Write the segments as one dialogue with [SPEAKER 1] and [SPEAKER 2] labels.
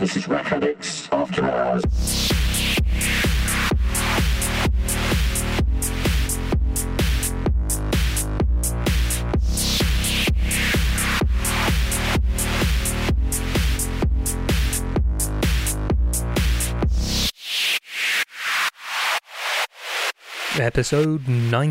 [SPEAKER 1] This is Rack Addicts After Hours.
[SPEAKER 2] Episode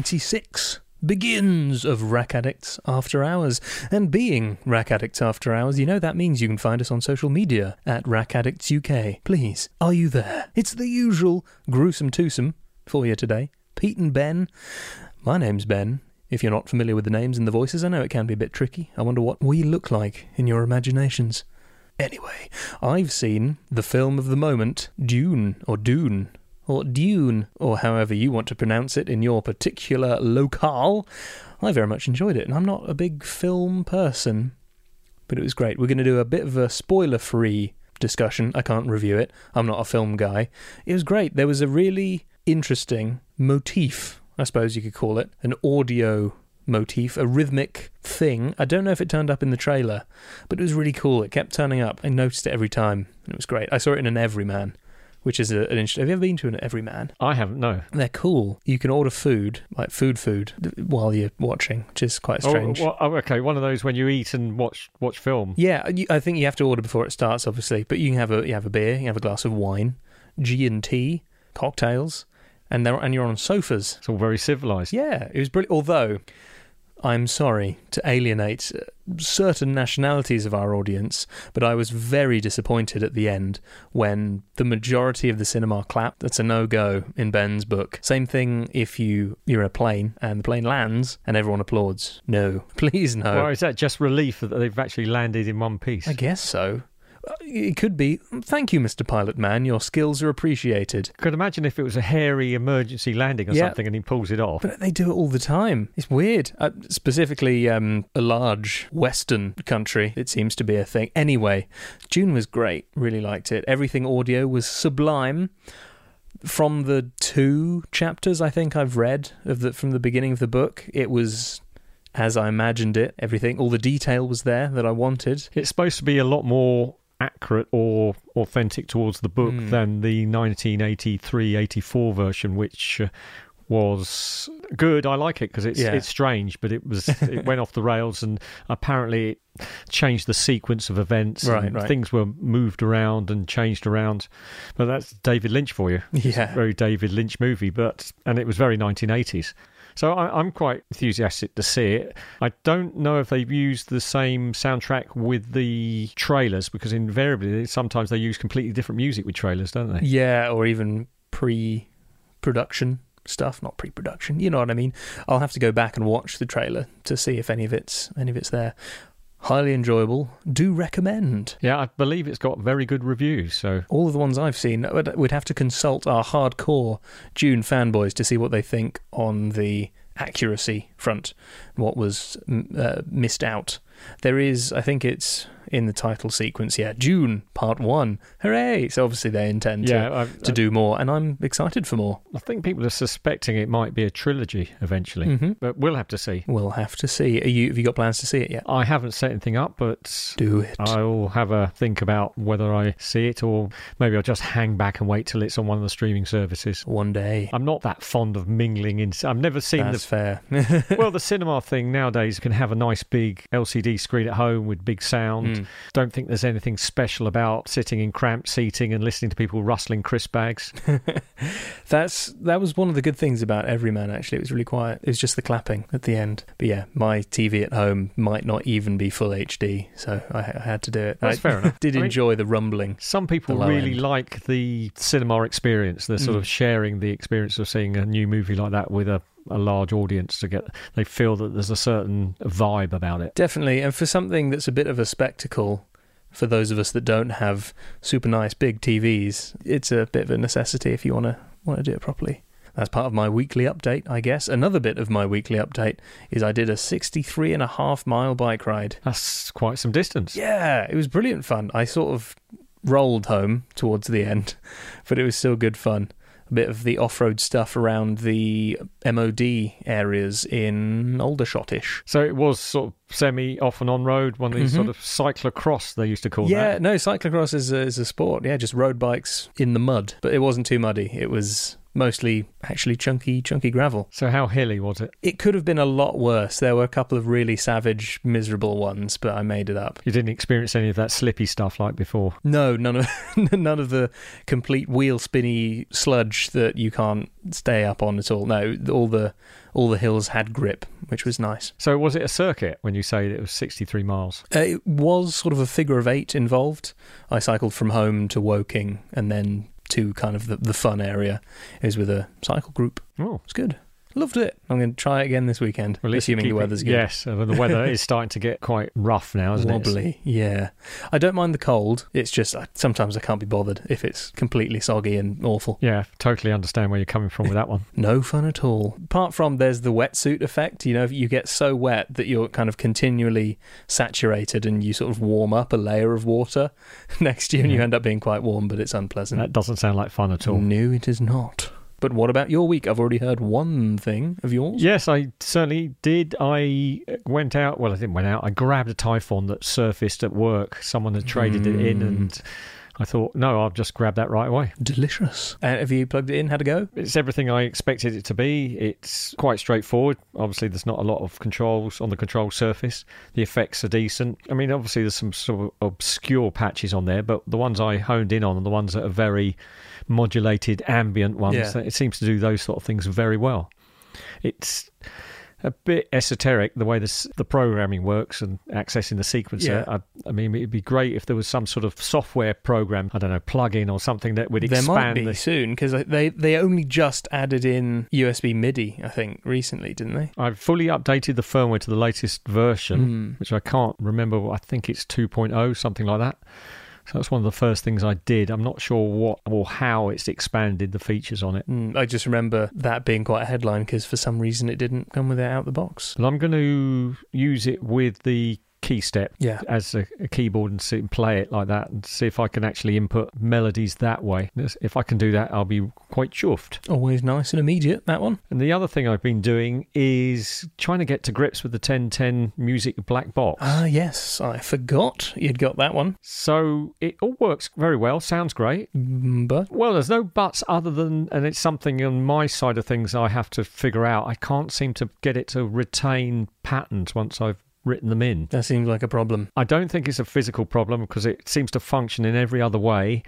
[SPEAKER 2] 96 begins of Rack Addicts After Hours. And being Rack Addicts After Hours, you know that means you can find us on social media at Rack Addicts UK. Please, are you there? It's the usual gruesome twosome for you today. Pete and Ben. My name's Ben. If you're not familiar with the names and the voices, I know it can be a bit tricky. I wonder what we look like in your imaginations. Anyway, I've seen the film of the moment, Dune, or Dune, or however you want to pronounce it in your particular locale. I very much enjoyed it, and I'm not a big film person, but it was great. We're going to do a bit of a spoiler-free discussion. I can't review it. I'm not a film guy. It was great. There was a really interesting motif, I suppose you could call it, an audio motif, a rhythmic thing. I don't know if it turned up in the trailer, but it was really cool. It kept turning up. I noticed it every time, and it was great. I saw it in an Everyman, which is an interesting... Have you ever been to an Everyman?
[SPEAKER 3] I haven't, no.
[SPEAKER 2] They're cool. You can order food, like food, while you're watching, which is quite strange.
[SPEAKER 3] Okay, one of those when you eat and watch film.
[SPEAKER 2] Yeah, I think you have to order before it starts, obviously, but you can have a beer, you have a glass of wine, G&T, cocktails, and you're on sofas.
[SPEAKER 3] It's all very civilised.
[SPEAKER 2] Yeah, it was brilliant. Although, I'm sorry to alienate certain nationalities of our audience, but I was very disappointed at the end when the majority of the cinema clapped. That's a no-go in Ben's book. Same thing if you're in a plane and the plane lands and everyone applauds. No, please no.
[SPEAKER 3] Well, is that just relief that they've actually landed in one piece?
[SPEAKER 2] I guess so. It could be, thank you, Mr. Pilot Man, your skills are appreciated.
[SPEAKER 3] Could imagine if it was a hairy emergency landing or something and he pulls it off.
[SPEAKER 2] But they do it all the time. It's weird. Specifically, a large Western country, it seems to be a thing. Anyway, Dune was great. Really liked it. Everything audio was sublime. From the 2 chapters I think I've read from the beginning of the book, it was as I imagined it. Everything, all the detail was there that I wanted.
[SPEAKER 3] It's supposed to be a lot more accurate or authentic towards the book than the 1983-84 version, which was good. I like it because it's strange, but it went off the rails, and apparently it changed the sequence of events. Right. Things were moved around and changed around. But that's David Lynch for you.
[SPEAKER 2] Yeah,
[SPEAKER 3] it's a very David Lynch movie, and it was very 1980s. So I'm quite enthusiastic to see it. I don't know if they've used the same soundtrack with the trailers, because invariably sometimes they use completely different music with trailers, don't they?
[SPEAKER 2] Yeah, or even pre-production stuff, not pre-production. You know what I mean? I'll have to go back and watch the trailer to see if any of it's there. Highly enjoyable. Do recommend.
[SPEAKER 3] Yeah, I believe it's got very good reviews. So
[SPEAKER 2] all of the ones I've seen, we'd have to consult our hardcore Dune fanboys to see what they think on the accuracy front, what was missed out. There is, I think it's in the title sequence, Dune Part 1. Hooray! So obviously they intend to do more, and I'm excited for more.
[SPEAKER 3] I think people are suspecting it might be a trilogy eventually, but we'll have to see.
[SPEAKER 2] We'll have to see. Have you got plans to see it yet?
[SPEAKER 3] I haven't set anything up, but
[SPEAKER 2] do it.
[SPEAKER 3] I'll have a think about whether I see it, or maybe I'll just hang back and wait till it's on one of the streaming services.
[SPEAKER 2] One day.
[SPEAKER 3] I'm not that fond of mingling in. I've never seen
[SPEAKER 2] That's fair.
[SPEAKER 3] Well, the cinema thing nowadays can have a nice big LCD screen at home with big sound. Don't think there's anything special about sitting in cramped seating and listening to people rustling crisp bags.
[SPEAKER 2] That was one of the good things about Everyman, actually. It was really quiet. It was just the clapping at the end. But yeah, my TV at home might not even be full HD, so I had to do it.
[SPEAKER 3] That's fair enough.
[SPEAKER 2] Did enjoy the rumbling.
[SPEAKER 3] Some people really like the cinema experience. They're sort of sharing the experience of seeing a new movie like that with a large audience. They feel that there's a certain vibe about it.
[SPEAKER 2] Definitely, and for something that's a bit of a spectacle, for those of us that don't have super nice big TVs, it's a bit of a necessity if you want to do it properly. That's part of my weekly update, I guess. Another bit of my weekly update is I did a 63.5 mile bike ride.
[SPEAKER 3] That's quite some distance.
[SPEAKER 2] Yeah, it was brilliant fun. I sort of rolled home towards the end, but it was still good fun. a bit of the off-road stuff around the MOD areas in Aldershot-ish.
[SPEAKER 3] So it was sort of semi-off and on-road, one of these sort of cyclocross, they used to call that.
[SPEAKER 2] Yeah, no, cyclocross is a sport. Yeah, just road bikes in the mud. But it wasn't too muddy. It was mostly actually chunky gravel.
[SPEAKER 3] So how hilly was it?
[SPEAKER 2] It could have been a lot worse. There were a couple of really savage, miserable ones, but I made it up.
[SPEAKER 3] You didn't experience any of that slippy stuff like before?
[SPEAKER 2] No, none of the complete wheel spinny sludge that you can't stay up on at all. No, all the hills had grip, which was nice.
[SPEAKER 3] So was it a circuit when you say it was 63 miles?
[SPEAKER 2] It was sort of a figure of 8 involved. I cycled from home to Woking and then to kind of the fun area. It was with a cycle group.
[SPEAKER 3] Oh,
[SPEAKER 2] it's good. Loved it. I'm going to try it again this weekend, assuming the weather's good.
[SPEAKER 3] Yes, the weather is starting to get quite rough now, isn't
[SPEAKER 2] it? Wobbly, yeah. I don't mind the cold. It's just sometimes I can't be bothered if it's completely soggy and awful.
[SPEAKER 3] Yeah, totally understand where you're coming from with that one.
[SPEAKER 2] No fun at all. Apart from there's the wetsuit effect. You know, you get so wet that you're kind of continually saturated and you sort of warm up a layer of water next to you and you end up being quite warm, but it's unpleasant.
[SPEAKER 3] That doesn't sound like fun at all.
[SPEAKER 2] No, it is not. But what about your week? I've already heard one thing of yours.
[SPEAKER 3] Yes, I certainly did. I went out. Well, I didn't went out. I grabbed a Typhon that surfaced at work. Someone had traded it in and I thought, no, I'll just grab that right away.
[SPEAKER 2] Delicious. Have you plugged it in? How'd it go?
[SPEAKER 3] It's everything I expected it to be. It's quite straightforward. Obviously, there's not a lot of controls on the control surface. The effects are decent. I mean, obviously, there's some sort of obscure patches on there, but the ones I honed in on are the ones that are very modulated ambient ones. Yeah. It seems to do those sort of things very well. It's a bit esoteric the way the programming works and accessing the sequencer. Yeah. I mean, it'd be great if there was some sort of software program, I don't know, plug-in or something that would expand.
[SPEAKER 2] There might be soon, because they only just added in USB MIDI, I think, recently, didn't they?
[SPEAKER 3] I've fully updated the firmware to the latest version, which I can't remember. I think it's 2.0, something like that. So that's one of the first things I did. I'm not sure what or how it's expanded the features on it.
[SPEAKER 2] I just remember that being quite a headline because for some reason it didn't come with it out the box.
[SPEAKER 3] Well, I'm going to use it with the key step as a keyboard and sit and play it like that and see if I can actually input melodies that way. If I can do that, I'll be quite chuffed.
[SPEAKER 2] Always nice and immediate, that one.
[SPEAKER 3] And the other thing I've been doing is trying to get to grips with the 1010 Music Black Box.
[SPEAKER 2] Ah, yes. I forgot you'd got that one.
[SPEAKER 3] So it all works very well. Sounds great.
[SPEAKER 2] But?
[SPEAKER 3] Well, there's no buts other than, and it's something on my side of things I have to figure out. I can't seem to get it to retain patterns once I've written them in.
[SPEAKER 2] That seems like a problem.
[SPEAKER 3] I don't think it's a physical problem because it seems to function in every other way,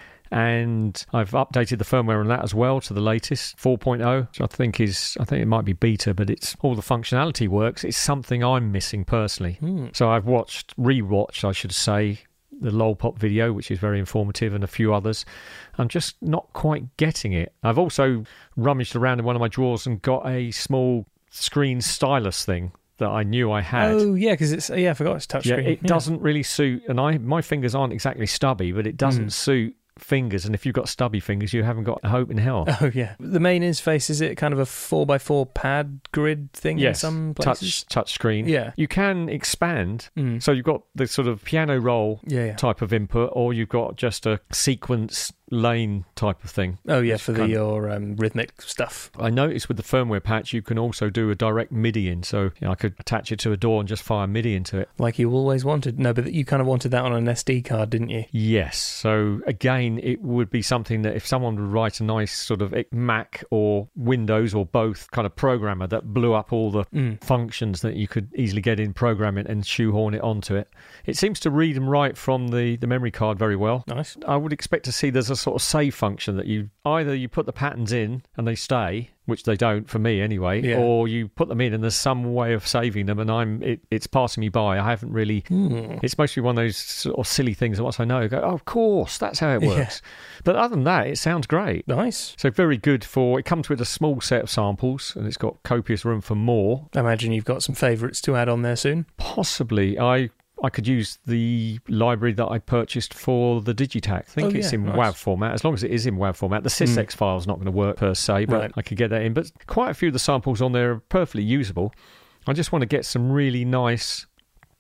[SPEAKER 3] and I've updated the firmware on that as well to the latest 4.0, which I think it might be beta, but it's all the functionality works. It's something I'm missing personally. So I've rewatched, I should say, the Lolpop video, which is very informative, and a few others. I'm just not quite getting it. I've also rummaged around in one of my drawers and got a small screen stylus thing that I knew I had.
[SPEAKER 2] Oh, yeah, because I forgot it's touchscreen.
[SPEAKER 3] It doesn't really suit, and my fingers aren't exactly stubby, but it doesn't suit fingers, and if you've got stubby fingers, you haven't got a hope in hell.
[SPEAKER 2] Oh, yeah. The main interface, is it kind of a 4x4 pad grid thing in some places?
[SPEAKER 3] Touch screen.
[SPEAKER 2] Yeah.
[SPEAKER 3] You can expand, so you've got the sort of piano roll type of input, or you've got just a sequence lane type of thing.
[SPEAKER 2] Oh, yeah, for your rhythmic stuff.
[SPEAKER 3] I noticed with the firmware patch, you can also do a direct MIDI in, so I could attach it to a DAW and just fire MIDI into it.
[SPEAKER 2] Like you always wanted. No, but you kind of wanted that on an SD card, didn't you?
[SPEAKER 3] Yes. So, again, it would be something that if someone would write a nice sort of Mac or Windows or both kind of programmer that blew up all the functions that you could easily get in, program it and shoehorn it onto it. It seems to read and write from the memory card very well.
[SPEAKER 2] Nice.
[SPEAKER 3] I would expect to see there's a sort of save function that you put the patterns in and they stay, which they don't for me anyway, or you put them in and there's some way of saving them and it's passing me by. I haven't really... It's mostly one of those sort of silly things that once I know, I go, oh, of course, that's how it works. But other than that, it sounds great.
[SPEAKER 2] Nice.
[SPEAKER 3] So very good it comes with a small set of samples and it's got copious room for more.
[SPEAKER 2] I imagine you've got some favourites to add on there soon.
[SPEAKER 3] Possibly. I could use the library that I purchased for the Digitac. I think it's in WAV format. As long as it is in WAV format, the SysX file is not going to work per se, but I could get that in. But quite a few of the samples on there are perfectly usable. I just want to get some really nice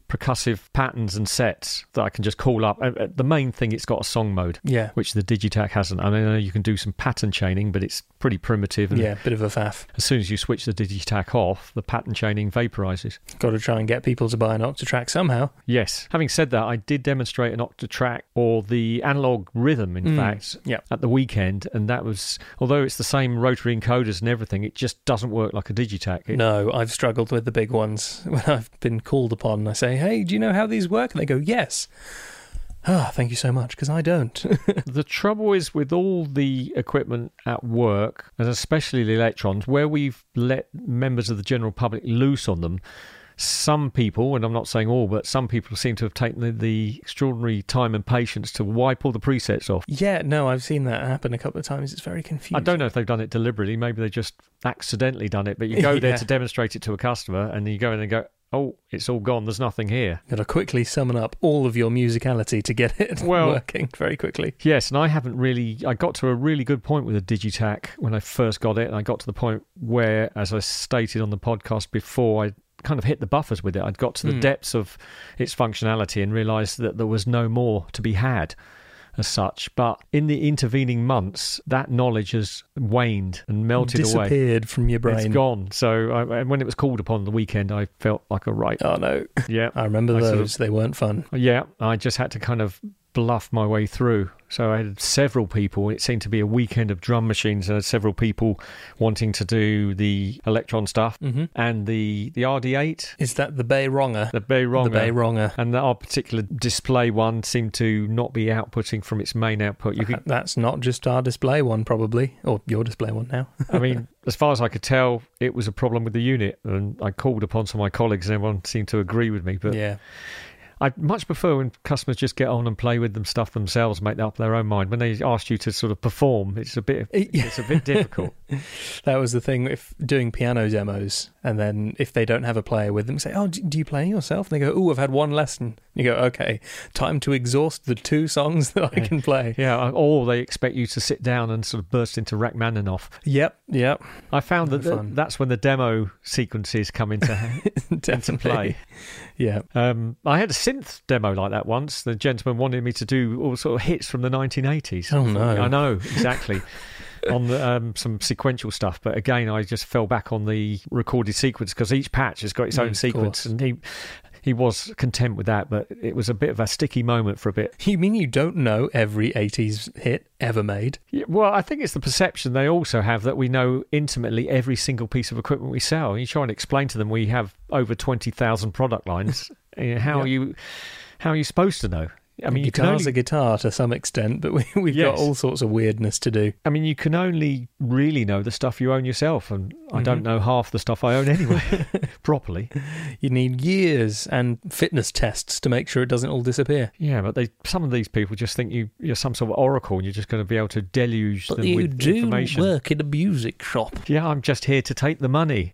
[SPEAKER 3] percussive patterns and sets that I can just call up. The main thing, it's got a song mode, which the Digitakt hasn't. I mean, you can do some pattern chaining, but it's pretty primitive. And
[SPEAKER 2] bit of a faff.
[SPEAKER 3] As soon as you switch the Digitakt off, the pattern chaining vaporizes.
[SPEAKER 2] Got to try and get people to buy an Octatrack somehow.
[SPEAKER 3] Yes. Having said that, I did demonstrate an Octatrack, or the analog rhythm, in fact, at the weekend, and that was, although it's the same rotary encoders and everything, it just doesn't work like a Digitakt.
[SPEAKER 2] No, I've struggled with the big ones. When I've been called upon, I say, hey, do you know how these work? And they go, yes. Thank you so much, because I don't.
[SPEAKER 3] The trouble is with all the equipment at work, and especially the electrons, where we've let members of the general public loose on them, some people, and I'm not saying all, but some people seem to have taken the extraordinary time and patience to wipe all the presets off.
[SPEAKER 2] Yeah, no, I've seen that happen a couple of times. It's very confusing.
[SPEAKER 3] I don't know if they've done it deliberately. Maybe they just accidentally done it, but you go there to demonstrate it to a customer, and you go in and go, oh, it's all gone, there's nothing here.
[SPEAKER 2] Got to quickly summon up all of your musicality to get it working very quickly.
[SPEAKER 3] Yes, and I got to a really good point with the Digitakt when I first got it, and I got to the point where, as I stated on the podcast before, I kind of hit the buffers with it. I'd got to the depths of its functionality and realised that there was no more to be had as such. But in the intervening months, that knowledge has waned and melted away.
[SPEAKER 2] Disappeared from your brain.
[SPEAKER 3] It's gone. So when it was called upon the weekend, I felt like a right.
[SPEAKER 2] Oh, no.
[SPEAKER 3] Yeah.
[SPEAKER 2] I remember those. They weren't fun.
[SPEAKER 3] Yeah. I just had to kind of bluff my way through. So I had several people. It seemed to be a weekend of drum machines. I had several people wanting to do the Electron stuff and the RD8.
[SPEAKER 2] Is that the Bayronger?
[SPEAKER 3] The Bayronger.
[SPEAKER 2] The Bayronger.
[SPEAKER 3] And our particular display one seemed to not be outputting from its main output.
[SPEAKER 2] That's not just our display one, probably, or your display one now.
[SPEAKER 3] I mean, as far as I could tell, it was a problem with the unit, and I called upon some of my colleagues, and everyone seemed to agree with me. But
[SPEAKER 2] yeah.
[SPEAKER 3] I much prefer when customers just get on and play with them stuff themselves, make up their own mind. When they ask you to sort of perform, it's a bit difficult.
[SPEAKER 2] That was the thing if doing piano demos, and then if they don't have a player with them, say, "Oh, do you play yourself?" And they go, "Oh, I've had one lesson." You go, "Okay, time to exhaust the 2 songs that I can play."
[SPEAKER 3] Yeah, or they expect you to sit down and sort of burst into Rachmaninoff.
[SPEAKER 2] Yep.
[SPEAKER 3] I found that's when the demo sequences come into play.
[SPEAKER 2] Yeah.
[SPEAKER 3] I had a synth demo like that once. The gentleman wanted me to do all sort of hits from the 1980s.
[SPEAKER 2] Oh, no.
[SPEAKER 3] I know, exactly. On some sequential stuff. But again, I just fell back on the recorded sequence because each patch has got its own sequence. And he was content with that, but it was a bit of a sticky moment for a bit.
[SPEAKER 2] You mean you don't know every 80s hit ever made?
[SPEAKER 3] Yeah, well, I think it's the perception they also have that we know intimately every single piece of equipment we sell. You try and explain to them we have over 20,000 product lines. How are you supposed to know? I mean,
[SPEAKER 2] guitar's a guitar to some extent, but we've got all sorts of weirdness to do.
[SPEAKER 3] I mean, you can only really know the stuff you own yourself, and I don't know half the stuff I own anyway, properly.
[SPEAKER 2] You need years and fitness tests to make sure it doesn't all disappear.
[SPEAKER 3] Yeah, but some of these people just think you're some sort of oracle, and you're just going to be able to deluge them with information.
[SPEAKER 2] You do work in a music shop.
[SPEAKER 3] Yeah, I'm just here to take the money.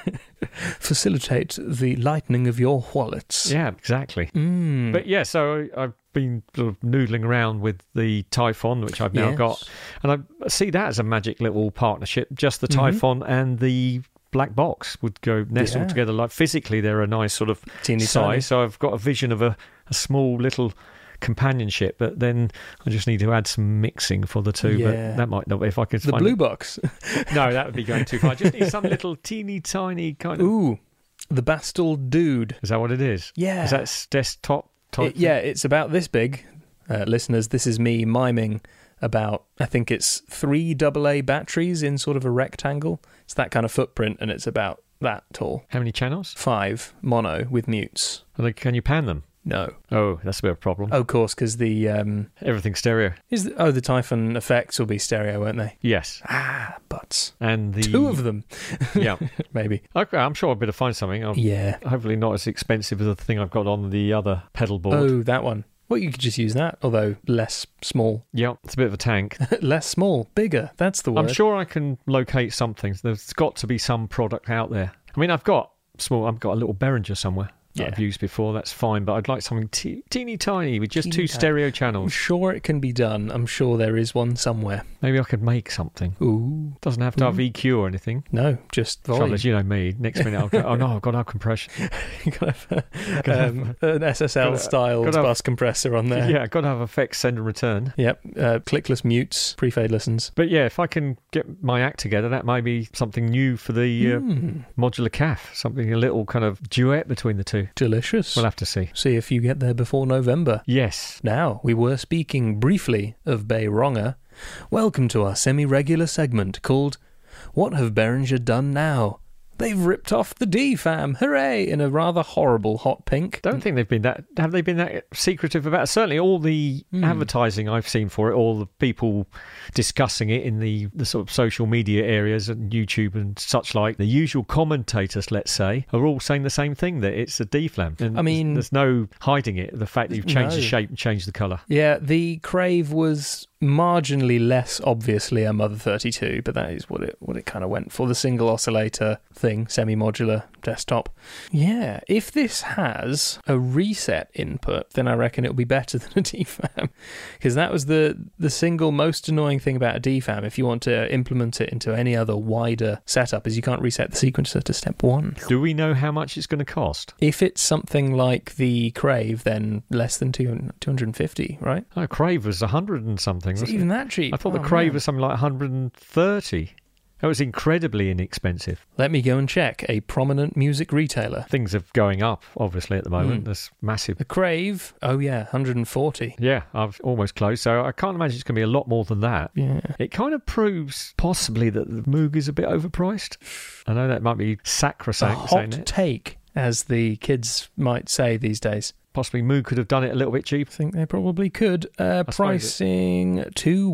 [SPEAKER 2] Facilitate the lightening of your wallets.
[SPEAKER 3] Yeah, exactly. But yeah, so I've been sort of noodling around with the Typhon, which I've now got, and I see that as a magic little partnership. Just the Typhon and the black box would go nestled together. Like physically, they're a nice sort of
[SPEAKER 2] teeny
[SPEAKER 3] size.
[SPEAKER 2] tiny.
[SPEAKER 3] So I've got a vision of a small little companionship, but then I just need to add some mixing for the two. But that might not be if I could
[SPEAKER 2] the
[SPEAKER 3] find
[SPEAKER 2] blue box.
[SPEAKER 3] No, that would be going too far. I just need some little teeny tiny kind of.
[SPEAKER 2] Ooh, the Bastel Dude.
[SPEAKER 3] Is that what it is?
[SPEAKER 2] Yeah.
[SPEAKER 3] Is that desktop type?
[SPEAKER 2] It's about this big. Listeners, this is me miming about, I think it's 3 AA batteries in sort of a rectangle. It's that kind of footprint, and it's about that tall.
[SPEAKER 3] How many channels?
[SPEAKER 2] 5 mono with mutes.
[SPEAKER 3] Can you pan them?
[SPEAKER 2] No.
[SPEAKER 3] Oh, that's a bit of a problem.
[SPEAKER 2] Oh, of course, because the
[SPEAKER 3] everything's stereo.
[SPEAKER 2] The Typhon effects will be stereo, won't they?
[SPEAKER 3] Yes.
[SPEAKER 2] Butts.
[SPEAKER 3] And the
[SPEAKER 2] 2 of them.
[SPEAKER 3] Yeah,
[SPEAKER 2] maybe.
[SPEAKER 3] Okay, I'm sure I'll be able to find something. Hopefully not as expensive as the thing I've got on the other pedal board.
[SPEAKER 2] Oh, that one. Well, you could just use that, although less small.
[SPEAKER 3] Yeah, it's a bit of a tank.
[SPEAKER 2] Less small, bigger. That's the word.
[SPEAKER 3] I'm sure I can locate something. There's got to be some product out there. I mean, I've got a little Behringer somewhere. that I've used before. That's fine, but I'd like something teeny tiny with just two stereo
[SPEAKER 2] I'm
[SPEAKER 3] channels.
[SPEAKER 2] sure it can be done. I'm sure there is one somewhere.
[SPEAKER 3] Maybe I could make something.
[SPEAKER 2] Ooh.
[SPEAKER 3] Doesn't have to have EQ or anything.
[SPEAKER 2] No, just volume.
[SPEAKER 3] Trouble is, you know me. Next minute I'll go, oh no, I've got to have compression.
[SPEAKER 2] You've got to have an SSL-styled bus compressor on there.
[SPEAKER 3] Yeah, got to have effects send and return.
[SPEAKER 2] Yep, clickless mutes, pre-fade listens.
[SPEAKER 3] But yeah, if I can get my act together, that may be something new for the modular CAF, something a little kind of duet between the two.
[SPEAKER 2] Delicious.
[SPEAKER 3] We'll have to see.
[SPEAKER 2] See if you get there before November.
[SPEAKER 3] Yes.
[SPEAKER 2] Now, we were speaking briefly of Beyronger. Welcome to our semi-regular segment called What Have Behringer Done Now? They've ripped off the D-Fam, hooray, in a rather horrible hot pink.
[SPEAKER 3] Don't think they've been that... Have they been that secretive about it? Certainly all the advertising I've seen for it, all the people discussing it in the sort of social media areas and YouTube and such like, the usual commentators, let's say, are all saying the same thing, that it's a D-Fam. And
[SPEAKER 2] I mean...
[SPEAKER 3] There's no hiding it, the fact that you've changed the shape and changed the colour.
[SPEAKER 2] Yeah, the Crave was marginally less obviously a Mother 32, but that is what it kind of went for, the single oscillator thing, semi-modular desktop. Yeah, if this has a reset input, then I reckon it'll be better than a DFAM, because that was the single most annoying thing about a DFAM if you want to implement it into any other wider setup, is you can't reset the sequencer to step 1.
[SPEAKER 3] Do we know how much it's going to cost?
[SPEAKER 2] If it's something like the Crave, then less than 250, right?
[SPEAKER 3] Oh, Crave was 100 and something.
[SPEAKER 2] Is it even that cheap?
[SPEAKER 3] I thought the Crave was something like 130. That was incredibly inexpensive.
[SPEAKER 2] Let me go and check. A prominent music retailer.
[SPEAKER 3] Things are going up, obviously, at the moment. There's massive.
[SPEAKER 2] The Crave, 140.
[SPEAKER 3] Yeah, I've almost close. So I can't imagine it's going to be a lot more than that.
[SPEAKER 2] Yeah.
[SPEAKER 3] It kind of proves possibly that the Moog is a bit overpriced. I know that might be sacrosanct.
[SPEAKER 2] A hot take, as the kids might say these days.
[SPEAKER 3] Possibly Moog could have done it a little bit cheap.
[SPEAKER 2] I think they probably could. Pricing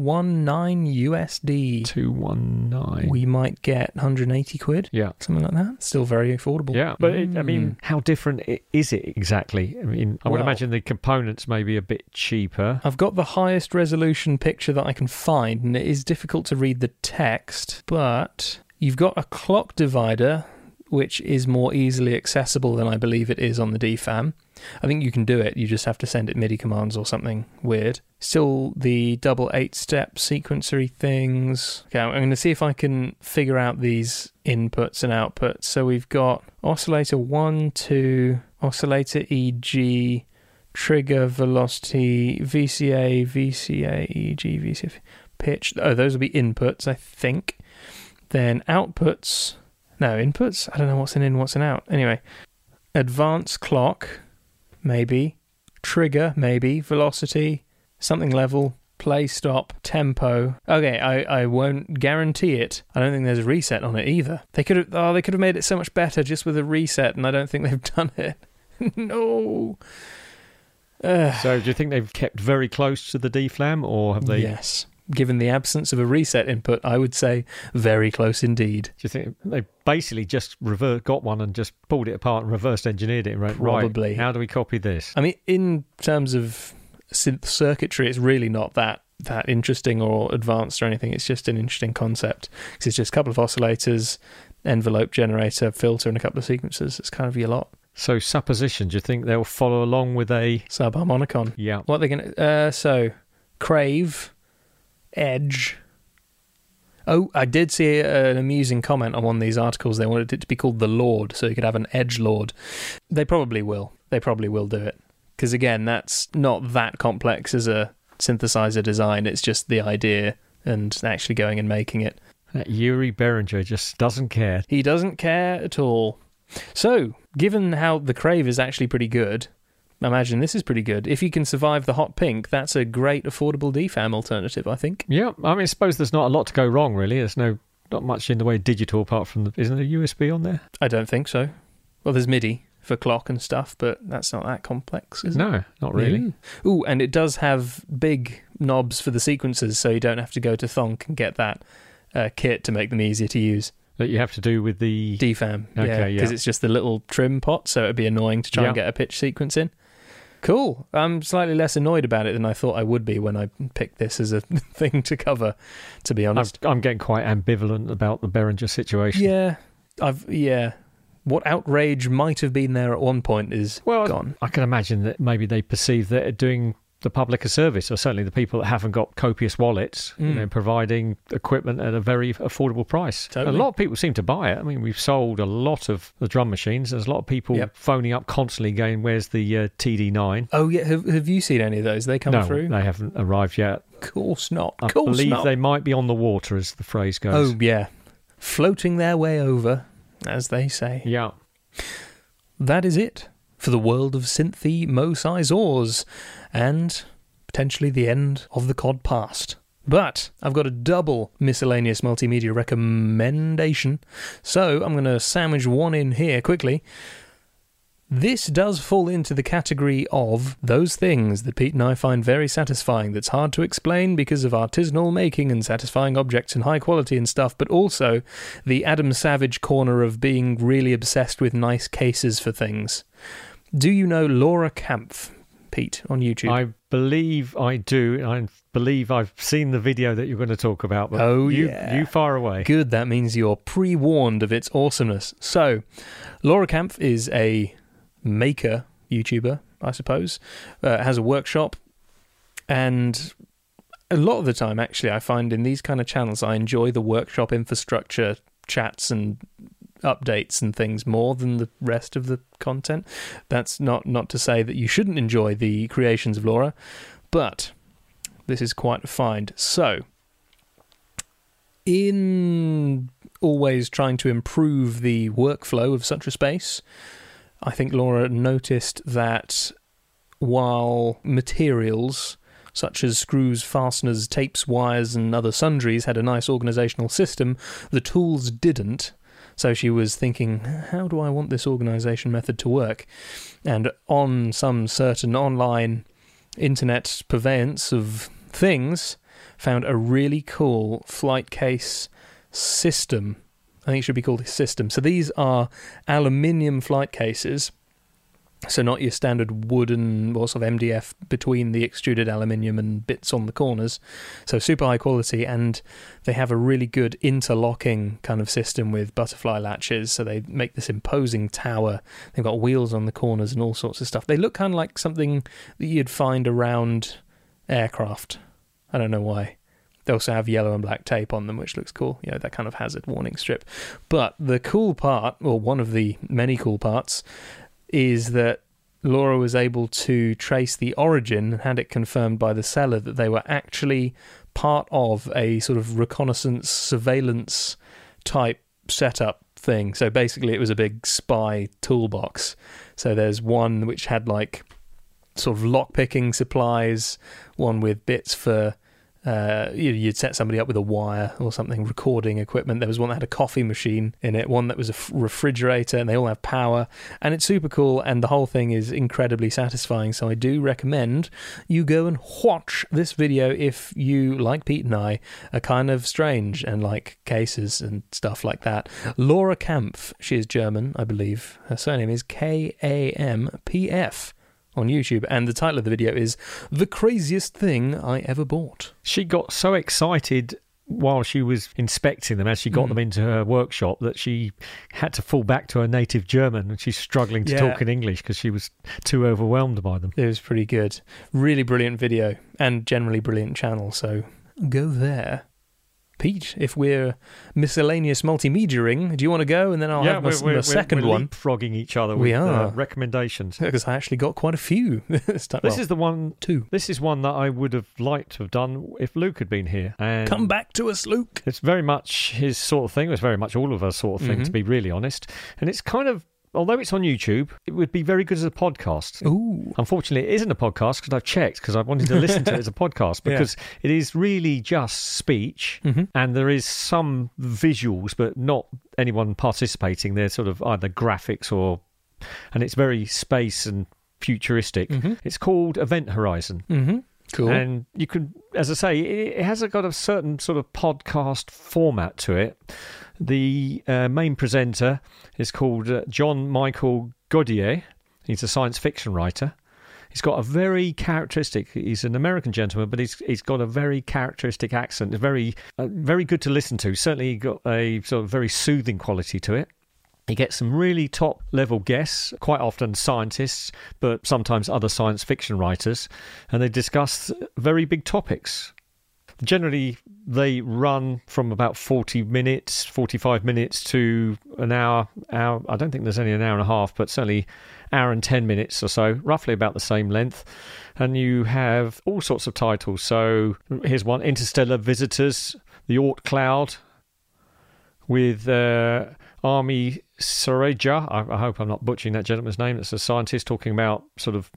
[SPEAKER 2] $219 USD.
[SPEAKER 3] 219.
[SPEAKER 2] We might get 180 quid.
[SPEAKER 3] Yeah.
[SPEAKER 2] Something like that. Still very affordable.
[SPEAKER 3] Yeah. But I mean, how different is it exactly? I mean, I would imagine the components may be a bit cheaper.
[SPEAKER 2] I've got the highest resolution picture that I can find, and it is difficult to read the text, but you've got a clock divider, which is more easily accessible than I believe it is on the DFAM. I think you can do it, you just have to send it MIDI commands or something weird. Still the double 8-step sequencery things. Okay, I'm going to see if I can figure out these inputs and outputs. So we've got oscillator 1, 2, oscillator EG, trigger velocity, VCA, EG, VCA, pitch. Oh, those will be inputs, I think. Then outputs... No, inputs? I don't know what's an in, what's an out. Anyway, advanced clock, maybe. Trigger, maybe. Velocity, something level. Play, stop, tempo. Okay, I won't guarantee it. I don't think there's a reset on it either. They could have made it so much better just with a reset, and I don't think they've done it. No.
[SPEAKER 3] So do you think they've kept very close to the DFLAM, or have they...
[SPEAKER 2] Yes. Given the absence of a reset input, I would say very close indeed.
[SPEAKER 3] Do you think they basically just got one and just pulled it apart and reverse engineered it and went,
[SPEAKER 2] probably.
[SPEAKER 3] Right, how do we copy this?
[SPEAKER 2] I mean, in terms of synth circuitry, it's really not that interesting or advanced or anything. It's just an interesting concept. Because it's just a couple of oscillators, envelope generator, filter, and a couple of sequencers. It's kind of your lot.
[SPEAKER 3] So supposition, do you think they'll follow along with a...
[SPEAKER 2] Subharmonicon?
[SPEAKER 3] Yeah.
[SPEAKER 2] What are they going to... So, Crave... Edge. Oh, I did see an amusing comment on one of these articles. They wanted it to be called the Lord, so you could have an Edge Lord. They probably will. They probably will do it. Because again, that's not that complex as a synthesizer design. It's just the idea and actually going and making it.
[SPEAKER 3] That Yuri Behringer just doesn't care.
[SPEAKER 2] He doesn't care at all. So, given how the Crave is actually pretty good... I imagine this is pretty good. If you can survive the hot pink, that's a great affordable DFAM alternative, I think.
[SPEAKER 3] Yeah, I mean, I suppose there's not a lot to go wrong, really. There's not much in the way of digital apart from isn't there USB on there?
[SPEAKER 2] I don't think so. Well, there's MIDI for clock and stuff, but that's not that complex, is it?
[SPEAKER 3] No, not really.
[SPEAKER 2] Ooh, and it does have big knobs for the sequencers, so you don't have to go to Thonk and get that kit to make them easier to use.
[SPEAKER 3] That you have to do with the...
[SPEAKER 2] DFAM,
[SPEAKER 3] okay,
[SPEAKER 2] because it's just the little trim pot, so it'd be annoying to try and get a pitch sequence in. Cool. I'm slightly less annoyed about it than I thought I would be when I picked this as a thing to cover, to be honest.
[SPEAKER 3] I'm getting quite ambivalent about the Behringer situation.
[SPEAKER 2] Yeah. what outrage might have been there at one point is gone.
[SPEAKER 3] I can imagine that maybe they perceive that they're doing the public a service, or certainly the people that haven't got copious wallets, providing equipment at a very affordable price.
[SPEAKER 2] Totally.
[SPEAKER 3] A lot of people seem to buy it. I mean, we've sold a lot of the drum machines. There's a lot of people phoning up constantly going, where's the TD9?
[SPEAKER 2] Oh, yeah. Have you seen any of those? They come through?
[SPEAKER 3] No, they haven't arrived yet.
[SPEAKER 2] Of course not.
[SPEAKER 3] I believe they might be on the water, as the phrase goes.
[SPEAKER 2] Oh, yeah. Floating their way over, as they say.
[SPEAKER 3] Yeah.
[SPEAKER 2] That is it for the world of Synthi Mo-size ores, and potentially the end of the COD past. But I've got a double miscellaneous multimedia recommendation, so I'm going to sandwich one in here quickly. This does fall into the category of those things that Pete and I find very satisfying, that's hard to explain because of artisanal making and satisfying objects and high quality and stuff, but also the Adam Savage corner of being really obsessed with nice cases for things. Do you know Laura Kampf, Pete, on YouTube?
[SPEAKER 3] I believe I do. I believe I've seen the video that you're going to talk about. But you fire away.
[SPEAKER 2] Good, that means you're pre-warned of its awesomeness. So, Laura Kampf is a maker YouTuber, I suppose, has a workshop, and a lot of the time, actually, I find in these kind of channels, I enjoy the workshop infrastructure chats and updates and things more than the rest of the content. That's not to say that you shouldn't enjoy the creations of Laura, but this is quite a find. So, in always trying to improve the workflow of such a space, I think Laura noticed that while materials such as screws, fasteners, tapes, wires and other sundries had a nice organisational system, the tools didn't. So she was thinking, how do I want this organisation method to work? And on some certain online internet purveyance of things, found a really cool flight case system. I think it should be called a system. So these are aluminium flight cases. So not your standard wooden or sort of MDF between the extruded aluminium and bits on the corners. So super high quality, and they have a really good interlocking kind of system with butterfly latches. So they make this imposing tower. They've got wheels on the corners and all sorts of stuff. They look kind of like something that you'd find around aircraft. I don't know why. They also have yellow and black tape on them, which looks cool. You know, that kind of hazard warning strip. But the cool part, or one of the many cool parts, is that Laura was able to trace the origin and had it confirmed by the seller that they were actually part of a sort of reconnaissance surveillance type setup thing. So basically it was a big spy toolbox. So there's one which had like sort of lock-picking supplies, one with bits for you'd set somebody up with a wire or something, recording equipment. There was one that had a coffee machine in it, one that was a refrigerator, and they all have power, and it's super cool, and the whole thing is incredibly satisfying. So I do recommend you go and watch this video if you, like Pete and I, are kind of strange and like cases and stuff like that. Laura Kampf, she is German, I believe. Her surname is Kampf on YouTube, and the title of the video is The Craziest Thing I Ever Bought.
[SPEAKER 3] She got so excited while she was inspecting them as she got them into her workshop that she had to fall back to her native German, and she's struggling to talk in English because she was too overwhelmed by them.
[SPEAKER 2] It was pretty good. Really brilliant video, and generally brilliant channel, so go there. Pete, if we're miscellaneous multimedia-ing, do you want to go? And then I'll have my second one.
[SPEAKER 3] We're leapfrogging each other with recommendations.
[SPEAKER 2] Because I actually got quite a few this time.
[SPEAKER 3] This is the one.
[SPEAKER 2] Two.
[SPEAKER 3] This is one that I would have liked to have done if Luke had been here. And
[SPEAKER 2] come back to us, Luke.
[SPEAKER 3] It's very much his sort of thing. It's very much all of our sort of thing, to be really honest. And it's kind of, although it's on YouTube, it would be very good as a podcast.
[SPEAKER 2] Ooh.
[SPEAKER 3] Unfortunately, it isn't a podcast because I've checked, because I wanted to listen to it as a podcast, because it is really just speech, and there is some visuals, but not anyone participating. They're sort of either graphics and it's very space and futuristic. It's called Event Horizon.
[SPEAKER 2] Cool.
[SPEAKER 3] And you can, as I say, it has got a certain sort of podcast format to it. The main presenter is called John Michael Godier. He's a science fiction writer. He's got a very characteristic, he's an American gentleman, but he's got a very characteristic accent. Very good to listen to. Certainly got a sort of very soothing quality to it. He gets some really top-level guests, quite often scientists, but sometimes other science fiction writers, and they discuss very big topics. Generally, they run from about 40 minutes, 45 minutes to an hour. I don't think there's only an hour and a half, but certainly hour and 10 minutes or so, roughly about the same length. And you have all sorts of titles. So here's one, Interstellar Visitors, The Oort Cloud, with Ami Sareja. I hope I'm not butchering that gentleman's name. It's a scientist talking about sort of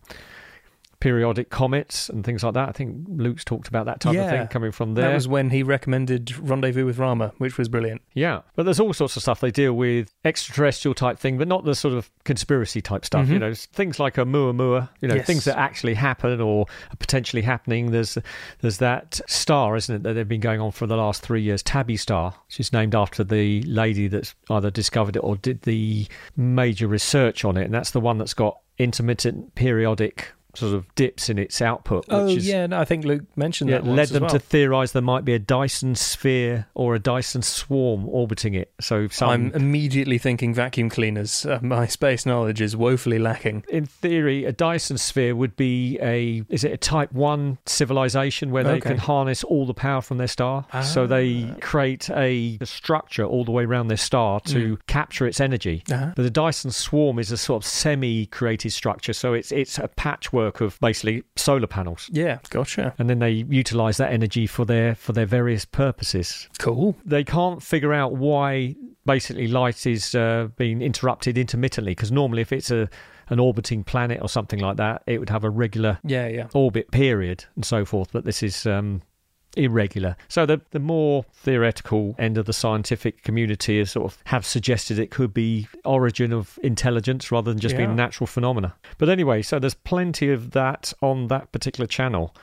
[SPEAKER 3] periodic comets and things like that. I think Luke's talked about that type of thing coming from there.
[SPEAKER 2] That was when he recommended Rendezvous with Rama, which was brilliant.
[SPEAKER 3] Yeah, but there's all sorts of stuff. They deal with extraterrestrial type thing, but not the sort of conspiracy type stuff.
[SPEAKER 2] Mm-hmm.
[SPEAKER 3] You know, things like a Muamua, you know, things that actually happen or are potentially happening. There's that star, isn't it, that they've been going on for the last 3 years, Tabby Star. She's named after the lady that's either discovered it or did the major research on it, and that's the one that's got intermittent periodic sort of dips in its output.
[SPEAKER 2] I think Luke mentioned that once
[SPEAKER 3] led them
[SPEAKER 2] as well.
[SPEAKER 3] to theorise there might be a Dyson sphere or a Dyson swarm orbiting it. So
[SPEAKER 2] I'm immediately thinking vacuum cleaners. My space knowledge is woefully lacking.
[SPEAKER 3] In theory, a Dyson sphere would be a type 1 civilization where they can harness all the power from their star. So they create a structure all the way around their star to capture its energy. But the Dyson swarm is a sort of semi-created structure, so it's a patchwork of basically solar panels.
[SPEAKER 2] Yeah, gotcha.
[SPEAKER 3] And then they utilise that energy for their various purposes.
[SPEAKER 2] Cool.
[SPEAKER 3] They can't figure out why basically light is being interrupted intermittently, because normally if it's an orbiting planet or something like that, it would have a regular orbit period and so forth, but this is irregular. So the more theoretical end of the scientific community is sort of have suggested it could be origin of intelligence rather than just being natural phenomena. But anyway, so there's plenty of that on that particular channel.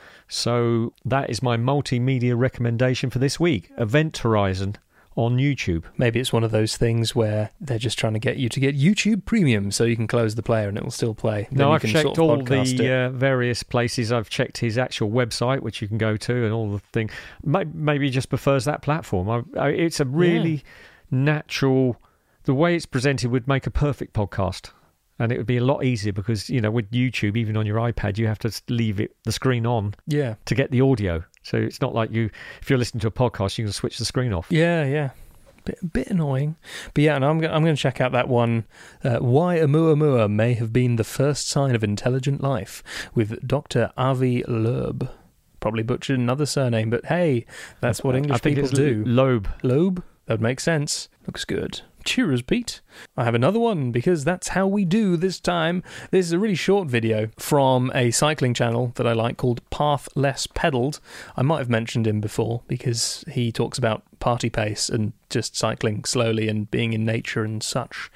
[SPEAKER 3] So that is my multimedia recommendation for this week. Event Horizon on YouTube.
[SPEAKER 2] Maybe it's one of those things where they're just trying to get you to get YouTube Premium so you can close the player and it will still play.
[SPEAKER 3] No, I've checked all the various places. I've checked his actual website, which you can go to, and all the thing. Maybe he just prefers that platform. It's a really natural... The way it's presented would make a perfect podcast. And it would be a lot easier because, you know, with YouTube, even on your iPad, you have to leave the screen on to get the audio. So it's not like if you're listening to a podcast, you can switch the screen off.
[SPEAKER 2] Yeah. Bit annoying. But yeah, and I'm going to check out that one, Why a Muamua May Have Been the First Sign of Intelligent Life, with Dr. Avi Loeb. Probably butchered another surname, but hey, that's what English people do.
[SPEAKER 3] Loeb.
[SPEAKER 2] Loeb? That would make sense. Looks good. Cheers, Pete. I have another one because that's how we do this time. This is a really short video from a cycling channel that I like called Path Less Pedalled. I might have mentioned him before because he talks about party pace and just cycling slowly and being in nature and such.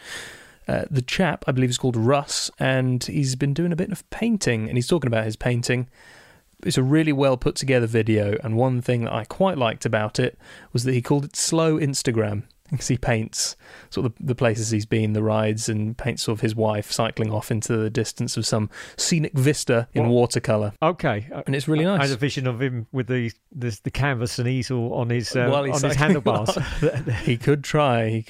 [SPEAKER 2] The chap, I believe, is called Russ, and he's been doing a bit of painting, and he's talking about his painting. It's a really well put together video, and one thing that I quite liked about it was that he called it Slow Instagram. Because he paints sort of the places he's been, the rides, and paints sort of his wife cycling off into the distance of some scenic vista in watercolour.
[SPEAKER 3] Okay.
[SPEAKER 2] And it's really nice.
[SPEAKER 3] I had a vision of him with the canvas and easel on his handlebars.
[SPEAKER 2] He could try.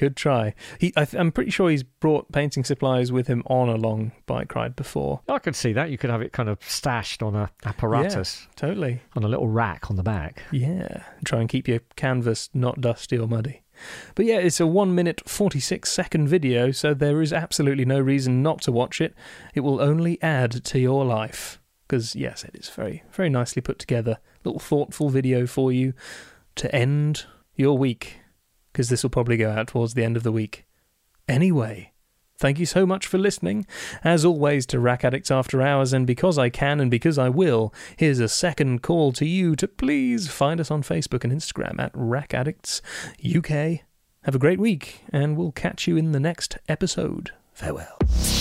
[SPEAKER 2] I'm pretty sure he's brought painting supplies with him on a long bike ride before.
[SPEAKER 3] I could see that. You could have it kind of stashed on an apparatus.
[SPEAKER 2] Yeah, totally.
[SPEAKER 3] On a little rack on the back.
[SPEAKER 2] Yeah. Try and keep your canvas not dusty or muddy. But yeah, it's a 1 minute 46 second video, so there is absolutely no reason not to watch it. It will only add to your life. Because yes, it is very, very nicely put together. Little thoughtful video for you to end your week. Because this will probably go out towards the end of the week. Anyway, thank you so much for listening, as always, to Rack Addicts After Hours, and because I can and because I will, here's a second call to you to please find us on Facebook and Instagram at Rack Addicts UK. Have a great week, and we'll catch you in the next episode. Farewell.